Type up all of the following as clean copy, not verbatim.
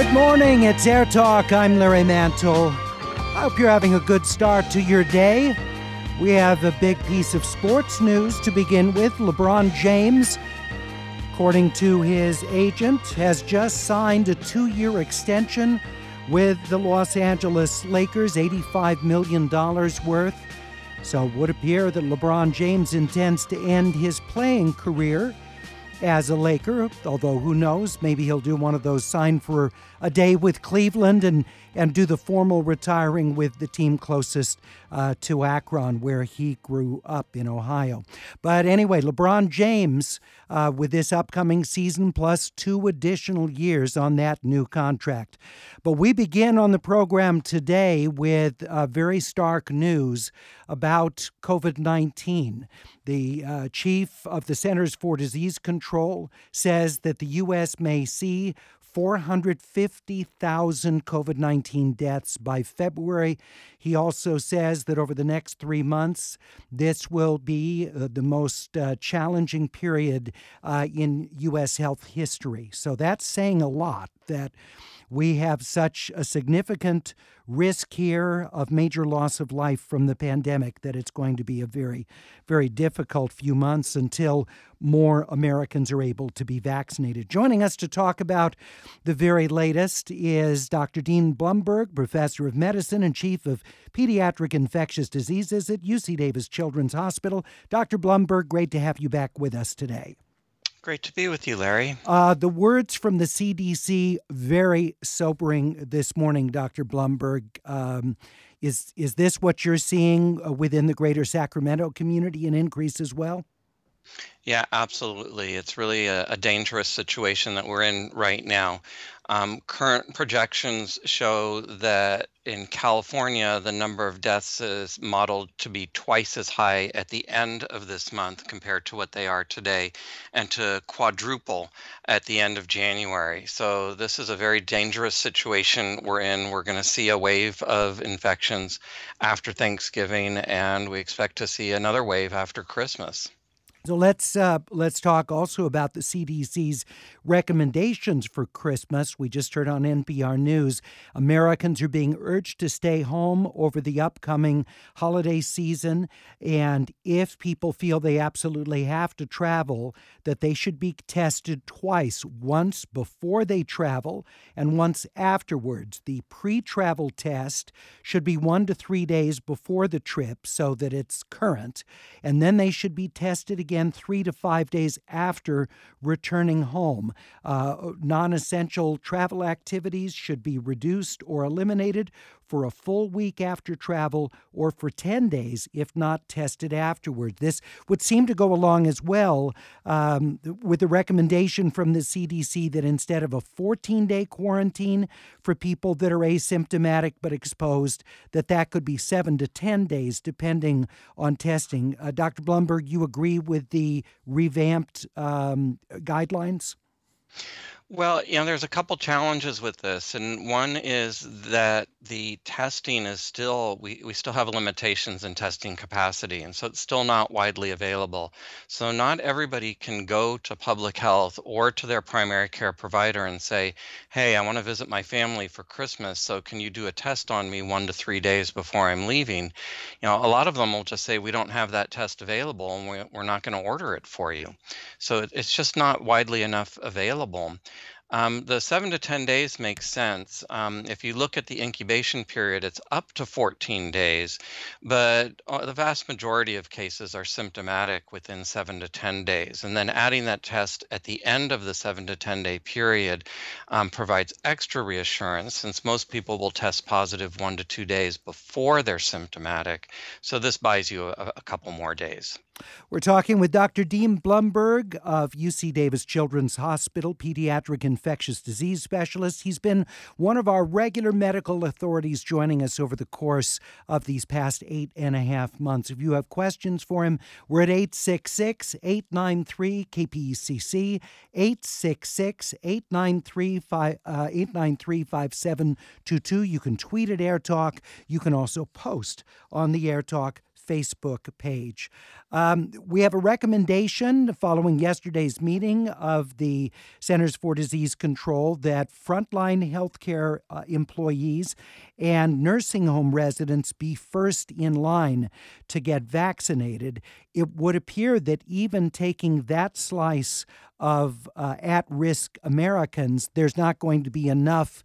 Good morning, it's Air Talk. I'm Larry Mantle. I hope you're having a good start to your day. We have a big piece of sports news to begin with. LeBron James, according to his agent, has just signed a 2-year extension with the Los Angeles Lakers, $85 million worth. So it would appear that LeBron James intends to end his playing career as a Laker, although who knows, maybe he'll do one of those sign for a day with Cleveland and do the formal retiring with the team closest to Akron, where he grew up in Ohio. But anyway, LeBron James, with this upcoming season plus 2 additional years on that new contract. But we begin on the program today with very stark news about COVID-19. The chief of the Centers for Disease Control says that the U.S. may see 450,000 COVID-19 deaths by February. He also says that over the next 3 months, this will be the most challenging period in U.S. health history. So that's saying a lot, that we have such a significant risk here of major loss of life from the pandemic that it's going to be a very, very difficult few months until more Americans are able to be vaccinated. Joining us to talk about the very latest is Dr. Dean Blumberg, professor of medicine and chief of pediatric infectious diseases at UC Davis Children's Hospital. Dr. Blumberg, great to have you back with us today. Great to be with you, Larry. The words from the CDC, very sobering this morning, Dr. Blumberg. Is this what you're seeing within the greater Sacramento community, an increase as well? Yeah, absolutely. It's really a dangerous situation that we're in right now. Current projections show that in California, the number of deaths is modeled to be twice as high at the end of this month compared to what they are today, and to quadruple at the end of January. So this is a very dangerous situation we're in. We're going to see a wave of infections after Thanksgiving, and we expect to see another wave after Christmas. So let's talk also about the CDC's recommendations for Christmas. We just heard on NPR News, Americans are being urged to stay home over the upcoming holiday season. And if people feel they absolutely have to travel, that they should be tested twice, once before they travel and once afterwards. The pre-travel test should be 1 to 3 days before the trip so that it's current. And then they should be tested again 3 to 5 days after returning home. Non-essential travel activities should be reduced or eliminated for a full week after travel or for 10 days if not tested afterward. This would seem to go along as well with the recommendation from the CDC that instead of a 14-day quarantine for people that are asymptomatic but exposed, that could be 7 to 10 days depending on testing. Dr. Blumberg, you agree with the revamped guidelines? Well, there's a couple challenges with this, and one is that the testing is still, we still have limitations in testing capacity, and so it's still not widely available. So not everybody can go to public health or to their primary care provider and say, hey, I want to visit my family for Christmas, so can you do a test on me 1 to 3 days before I'm leaving? A lot of them will just say, we don't have that test available, and we're not going to order it for you. So it's just not widely enough available. The 7 to 10 days makes sense. If you look at the incubation period, it's up to 14 days, but the vast majority of cases are symptomatic within 7 to 10 days. And then adding that test at the end of the 7 to 10 day period provides extra reassurance, since most people will test positive 1 to 2 days before they're symptomatic. So this buys you a couple more days. We're talking with Dr. Dean Blumberg of UC Davis Children's Hospital, pediatric infectious disease specialist. He's been one of our regular medical authorities joining us over the course of these past 8.5 months. If you have questions for him, we're at 866-893-KPECC, 866-893-5722. You can tweet at Air Talk. You can also post on the Air Talk Facebook page. We have a recommendation following yesterday's meeting of the Centers for Disease Control that frontline healthcare employees and nursing home residents be first in line to get vaccinated. It would appear that even taking that slice of at-risk Americans, there's not going to be enough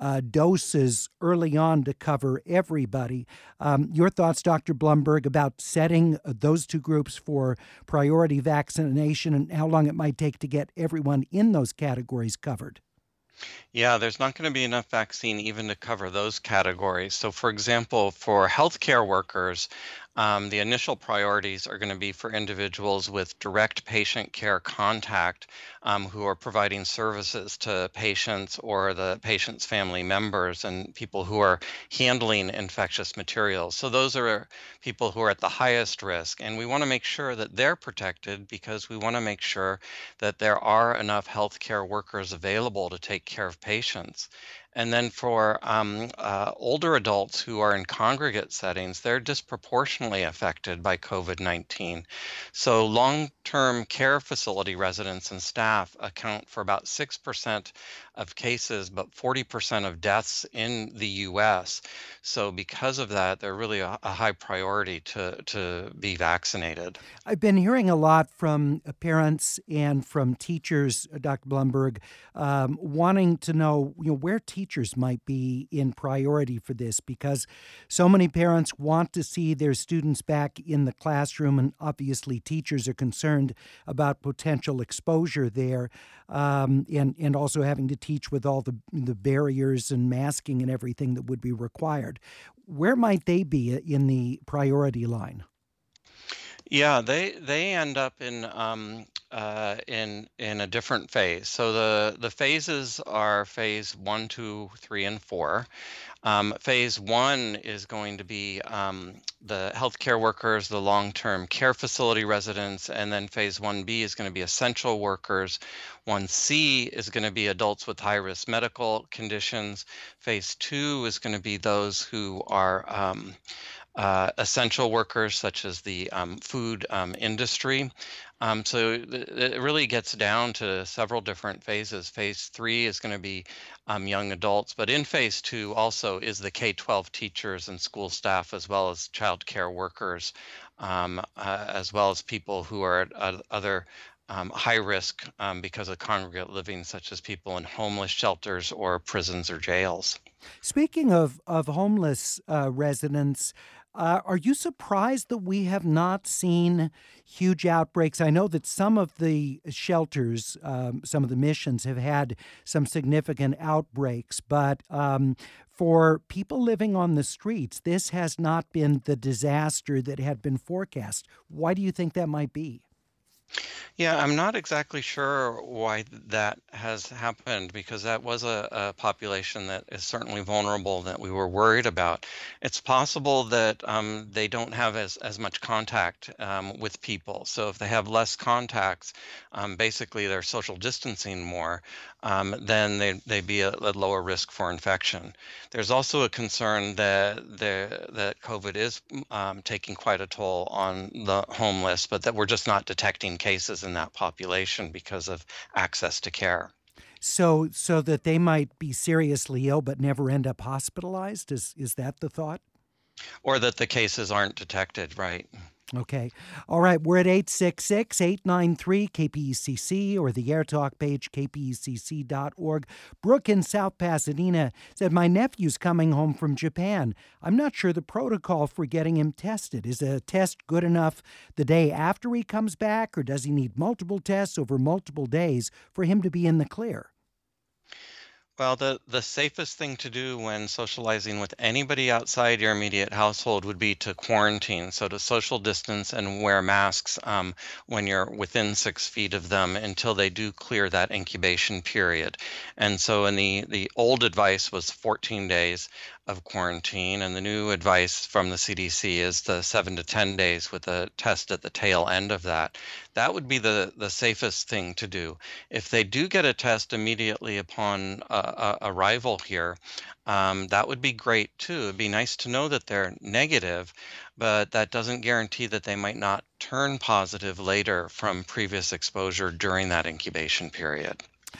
doses early on to cover everybody. Your thoughts, Dr. Blumberg, about setting those two groups for priority vaccination and how long it might take to get everyone in those categories covered? Yeah, there's not going to be enough vaccine even to cover those categories. So, for example, for healthcare workers, the initial priorities are going to be for individuals with direct patient care contact who are providing services to patients or the patient's family members and people who are handling infectious materials. So, those are people who are at the highest risk. And we want to make sure that they're protected because we want to make sure that there are enough healthcare workers available to take care of patients. And then for older adults who are in congregate settings, they're disproportionately affected by COVID-19. So long-term care facility residents and staff account for about 6% of cases, but 40% of deaths in the US. So because of that, they're really a high priority to be vaccinated. I've been hearing a lot from parents and from teachers, Dr. Blumberg, wanting to know, where teachers might be in priority for this, because so many parents want to see their students back in the classroom, and obviously teachers are concerned about potential exposure there, and also having to teach with all the barriers and masking and everything that would be required. Where might they be in the priority line? Yeah, they end up in a different phase. So the phases are phase 1, 2, 3, and 4. Phase 1 is going to be the healthcare workers, the long-term care facility residents, and then phase 1B is going to be essential workers. 1C is going to be adults with high-risk medical conditions. Phase 2 is going to be those who are essential workers, such as the food industry. It really gets down to several different phases. Phase 3 is going to be young adults, but in phase 2 also is the K-12 teachers and school staff, as well as child care workers, as well as people who are at other high risk because of congregate living, such as people in homeless shelters or prisons or jails. Speaking of homeless residents, are you surprised that we have not seen huge outbreaks? I know that some of the shelters, some of the missions have had some significant outbreaks, but for people living on the streets, this has not been the disaster that had been forecast. Why do you think that might be? Yeah, I'm not exactly sure why that has happened because that was a population that is certainly vulnerable that we were worried about. It's possible that they don't have as much contact with people. So if they have less contacts, basically they're social distancing more, then they'd be at lower risk for infection. There's also a concern that COVID is taking quite a toll on the homeless, but that we're just not detecting cases in that population because of access to care. So that they might be seriously ill but never end up hospitalized? Is that the thought? Or that the cases aren't detected, right? Okay. All right. We're at 866-893-KPECC or the AirTalk page, kpecc.org. Brooke in South Pasadena said, my nephew's coming home from Japan. I'm not sure the protocol for getting him tested. Is a test good enough the day after he comes back, or does he need multiple tests over multiple days for him to be in the clear? Well, the safest thing to do when socializing with anybody outside your immediate household would be to quarantine. So to social distance and wear masks when you're within 6 feet of them until they do clear that incubation period. And so in the old advice was 14 days. of quarantine. And the new advice from the CDC is the 7 to 10 days with a test at the tail end of that. That would be the safest thing to do. If they do get a test immediately upon arrival here, that would be great too. It'd be nice to know that they're negative, but that doesn't guarantee that they might not turn positive later from previous exposure during that incubation period.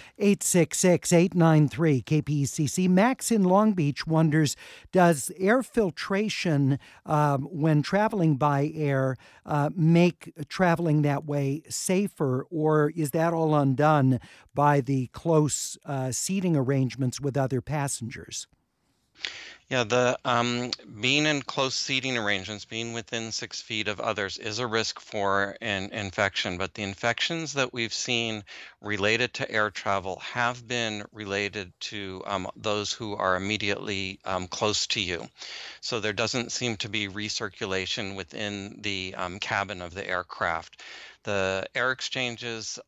866-893-KPCC. Max in Long Beach wonders, does air filtration when traveling by air make traveling that way safer, or is that all undone by the close seating arrangements with other passengers? Yeah, the being in close seating arrangements, being within 6 feet of others is a risk for an infection, but the infections that we've seen related to air travel have been related to those who are immediately close to you. So there doesn't seem to be recirculation within the cabin of the aircraft. The air exchanges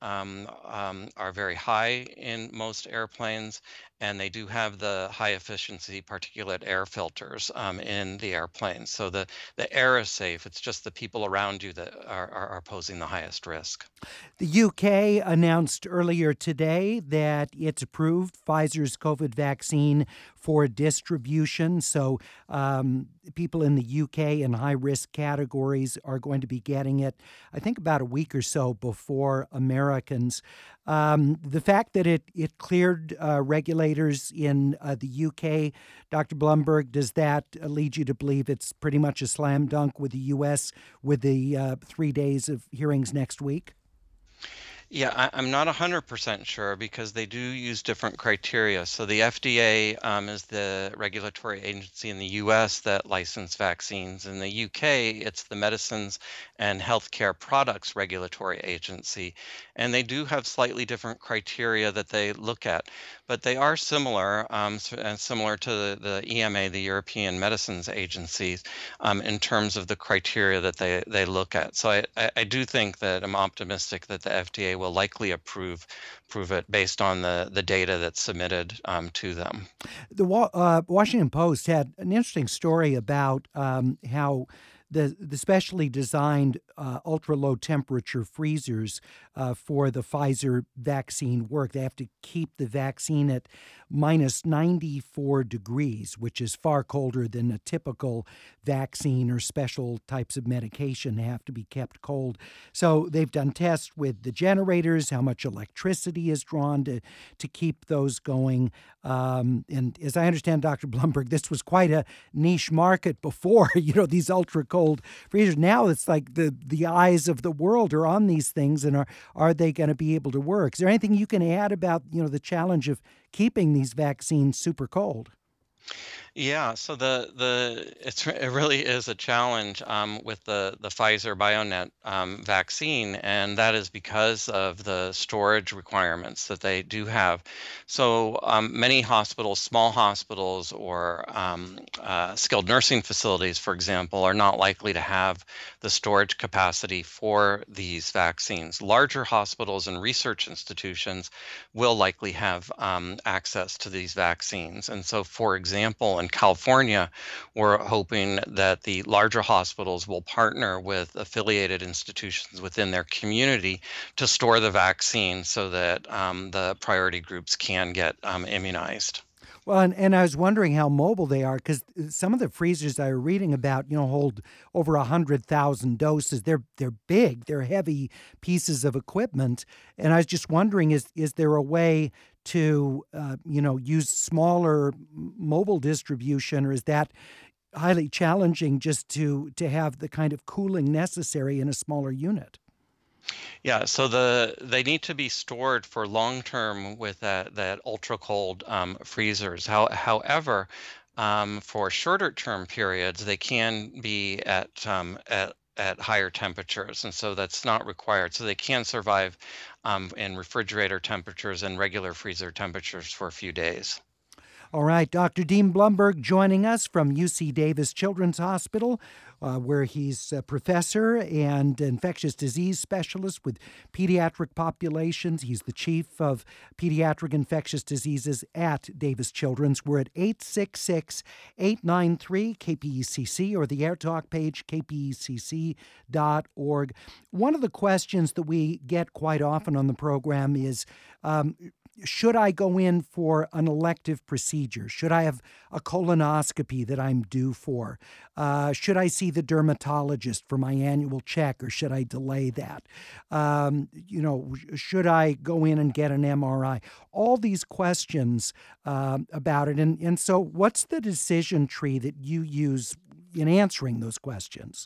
are very high in most airplanes, and they do have the high efficiency particulate air filters in the airplane. So the air is safe. It's just the people around you that are posing the highest risk. The UK announced earlier today that it's approved Pfizer's COVID vaccine for distribution. So people in the UK in high-risk categories are going to be getting it, I think, about a week or so before Americans. The fact that it cleared regulators in the UK, Dr. Blumberg, does that lead you to believe it's pretty much a slam dunk with the U.S. with the 3 days of hearings next week? Yeah, I'm not 100% sure because they do use different criteria. So the FDA is the regulatory agency in the US that license vaccines. In the UK, it's the Medicines and Healthcare Products Regulatory Agency. And they do have slightly different criteria that they look at, but they are similar and similar to the EMA, the European Medicines Agency, in terms of the criteria that they look at. So I do think that I'm optimistic that the FDA will likely approve it based on the data that's submitted to them. The Washington Post had an interesting story about how the specially designed ultra low temperature freezers for the Pfizer vaccine work. They have to keep the vaccine at minus 94 degrees, which is far colder than a typical vaccine or special types of medication. They have to be kept cold. So they've done tests with the generators, how much electricity is drawn to keep those going. And as I understand, Dr. Blumberg, this was quite a niche market before, these ultra cold freezers. Now it's like the eyes of the world are on these things, and are they going to be able to work? Is there anything you can add about, the challenge of keeping these vaccines super cold? Yeah, so it really is a challenge with the Pfizer BioNTech vaccine, and that is because of the storage requirements that they do have. So many hospitals, small hospitals, or skilled nursing facilities, for example, are not likely to have the storage capacity for these vaccines. Larger hospitals and research institutions will likely have access to these vaccines, and so, for example, in California, we're hoping that the larger hospitals will partner with affiliated institutions within their community to store the vaccine so that the priority groups can get immunized. Well, and I was wondering how mobile they are, because some of the freezers I was reading about, hold over 100,000 doses. They're big, they're heavy pieces of equipment, and I was just wondering, is there a way to use smaller mobile distribution, or is that highly challenging just to have the kind of cooling necessary in a smaller unit? Yeah, so they need to be stored for long term with that ultra cold freezers. However, for shorter term periods, they can be at higher temperatures, and so that's not required. So they can survive in refrigerator temperatures and regular freezer temperatures for a few days. All right, Dr. Dean Blumberg joining us from UC Davis Children's Hospital. where he's a professor and infectious disease specialist with pediatric populations. He's the chief of pediatric infectious diseases at Davis Children's. We're at 866-893-KPECC or the AirTalk page, kpecc.org. One of the questions that we get quite often on the program is, should I go in for an elective procedure? Should I have a colonoscopy that I'm due for? Should I see the dermatologist for my annual check, or should I delay that? Should I go in and get an MRI? All these questions about it. And so what's the decision tree that you use in answering those questions?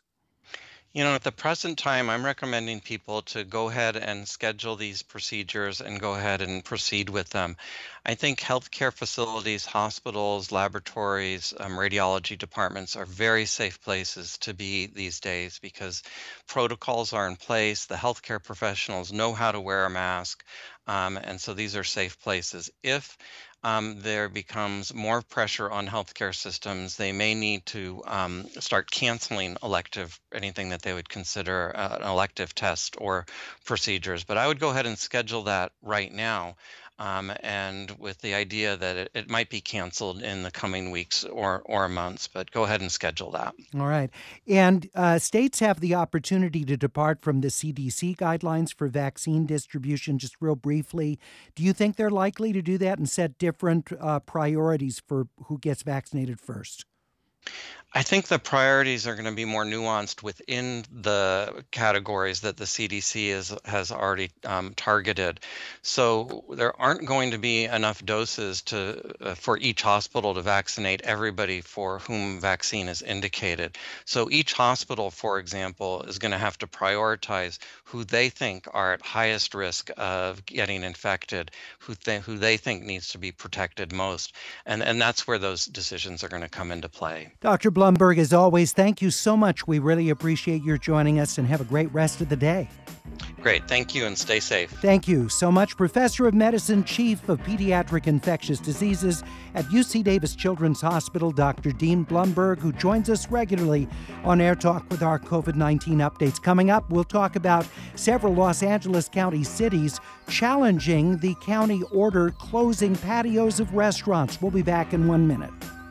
At the present time, I'm recommending people to go ahead and schedule these procedures and go ahead and proceed with them. I think healthcare facilities, hospitals, laboratories, radiology departments are very safe places to be these days because protocols are in place. The healthcare professionals know how to wear a mask. And so these are safe places. If there becomes more pressure on healthcare systems, they may need to start canceling anything that they would consider an elective test or procedures. But I would go ahead and schedule that right now, and with the idea that it might be canceled in the coming weeks or months, but go ahead and schedule that. All right. And states have the opportunity to depart from the CDC guidelines for vaccine distribution. Just real briefly, do you think they're likely to do that and set different priorities for who gets vaccinated first? I think the priorities are going to be more nuanced within the categories that the CDC has already targeted. So there aren't going to be enough doses for each hospital to vaccinate everybody for whom vaccine is indicated. So each hospital, for example, is going to have to prioritize who they think are at highest risk of getting infected, who they think needs to be protected most. And that's where those decisions are going to come into play. Dr. Blumberg, as always, thank you so much. We really appreciate your joining us, and have a great rest of the day. Great. Thank you, and stay safe. Thank you so much. Professor of Medicine, Chief of Pediatric Infectious Diseases at UC Davis Children's Hospital, Dr. Dean Blumberg, who joins us regularly on Air Talk with our COVID-19 updates. Coming up, we'll talk about several Los Angeles County cities challenging the county order closing patios of restaurants. We'll be back in 1 minute.